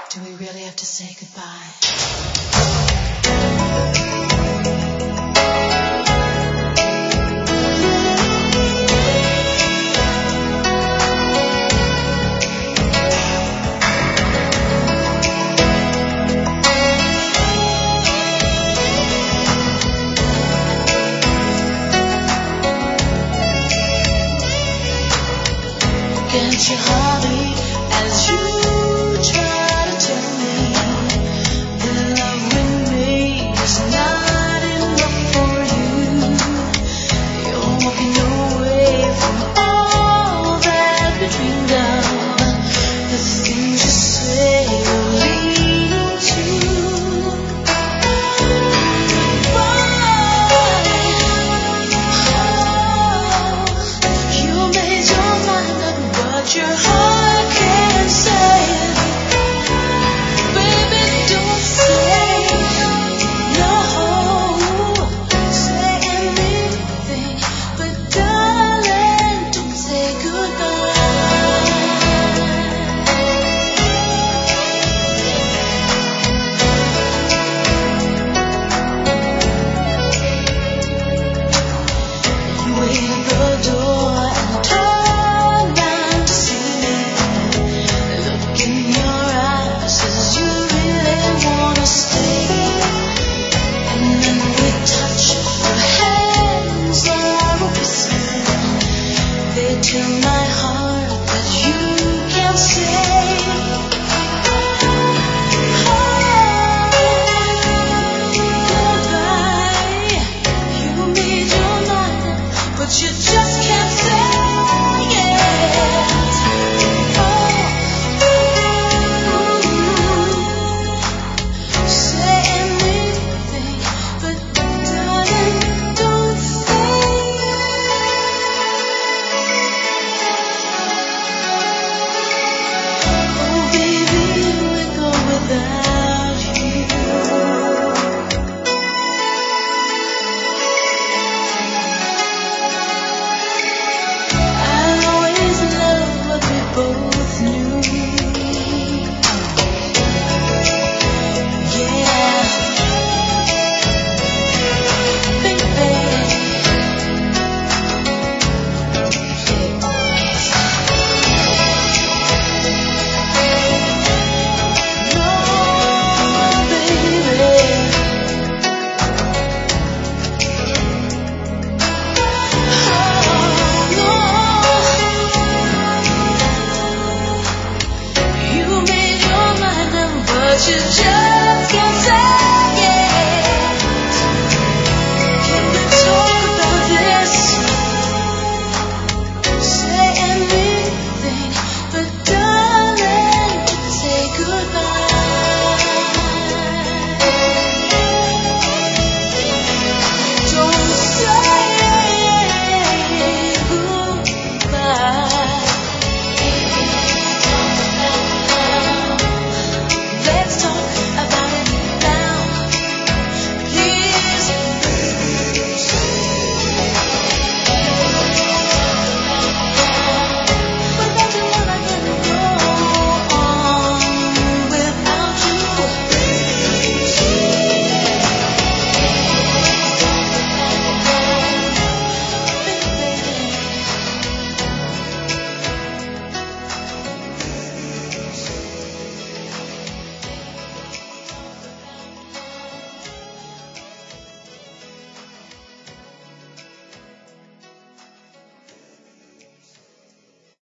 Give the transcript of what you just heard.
Do we really have to say goodbye? Against your hobby as you try to tell me that love with me is not enough for you. You're walking away from all that we dreamed of. The things you say are leading to. You made your mind up, but your heart can't say it. Baby, don't say no. Say anything, but darling, don't say goodbye. You wait at the door and turn round to see me. Look in your eyes as you really wanna stay. And then we touch, our hands are a whisper. They tell my heart that you can't say. Goodbye. You made your mind up, but you just can't say it. Say anything, but darling, don't say oh baby, here we go without you. I'll always love what we both knew. Yeah, baby. No, baby. You made your mind up, but you just